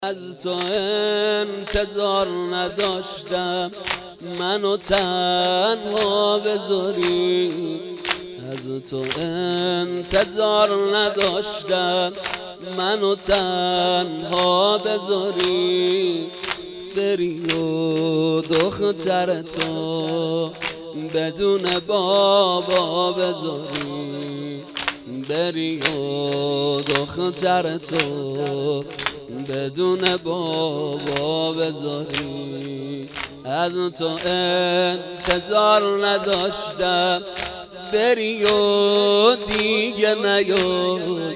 از تو انتظار نداشتم منو تنها بذاری، از تو انتظار نداشتم منو تنها بذاری، بری و دختر تو بدون بابا بذاری، بری و دختر تو بدون بابا بذاری. از تو انتظار نداشتم بری و دیگه نیای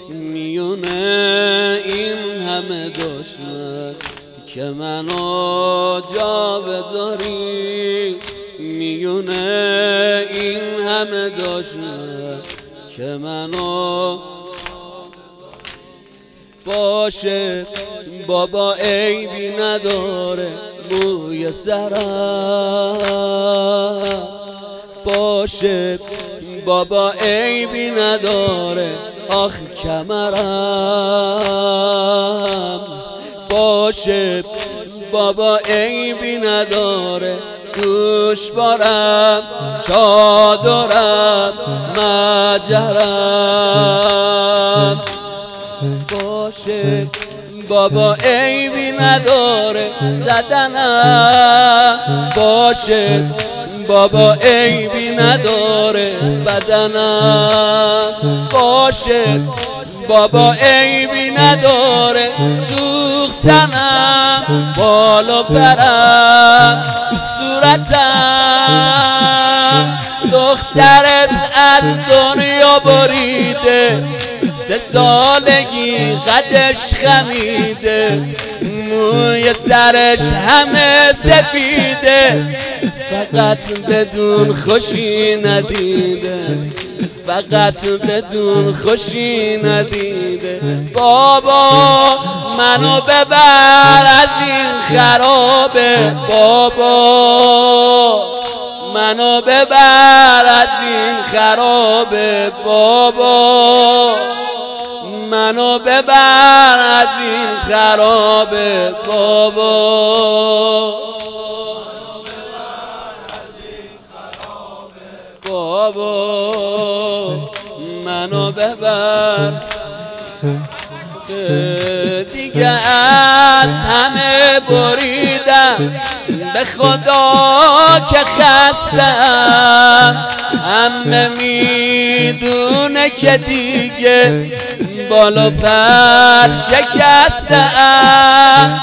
میونه این همه دشمن که منو جا بذاری، میونه این همه دشمن که منو باشه. بابا عیبی نداره موی سرم، باشه بابا عیبی نداره آخ کمرم، باشه بابا عیبی نداره گوشوارم چادرم مجرم، باشه بابا عیبی نداره زدنم، باشه بابا عیبی نداره بدنم، باشه بابا عیبی نداره سوختنم بالا برم صورتم. دخترت از دنیا بریده 3 سالگی قدش خمیده، موی سرش همه سفیده، فقط بدون خوشی ندیده، فقط بدون خوشی ندیده. بابا منو ببر از این خرابه، بابا منو ببر از این خرابه، بابا منو ببر از این خرابه، بابا بابا منو ببر. دیگه از همه بریدم به خدا که خستم، همه میدونه که دیگه بالا پر شکستم.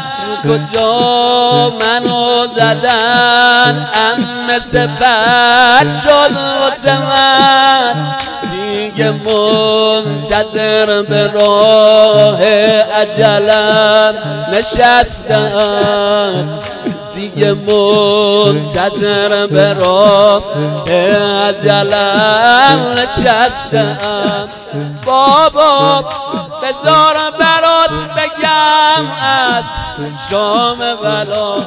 کجا منو زدن همه سپر شد واسه من، دیگه منتظر به راه اجلم نشستم، دیگه منتظر به راه اجلم نشستم. بابا بذار برات بگم از شام بلا،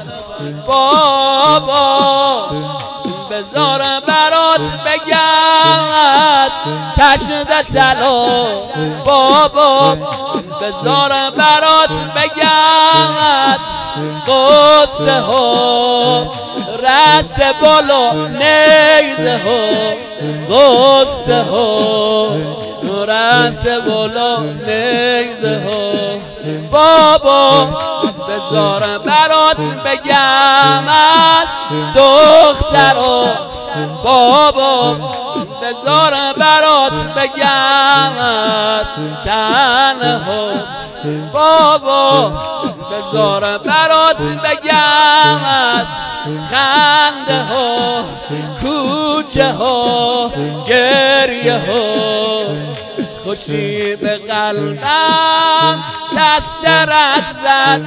بابا بذار برات بگم از تشنه طلا، بابا بذار برات بگم از قصه ها رس بالا نیزه ها، قصه ها رس بالا نیزه ها. بابا بذار برات بگم از دخترا، بابا بذار برات بگم از تنها، بابا بذار برات بگم از خنده ها کوچه ها گریه ها. خوشی به قلبم دست رد زد،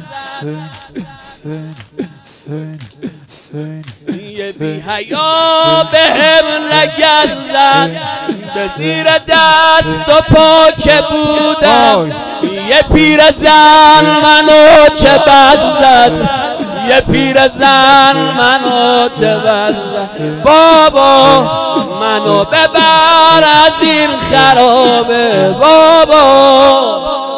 یه بی حیا به هم لگد زد، به زیر دست و پا که بودم یه پیرزن منو چه بد زد، یه پیرزن منو چه بد زد. بابا منو ببر از این خرابه، بابا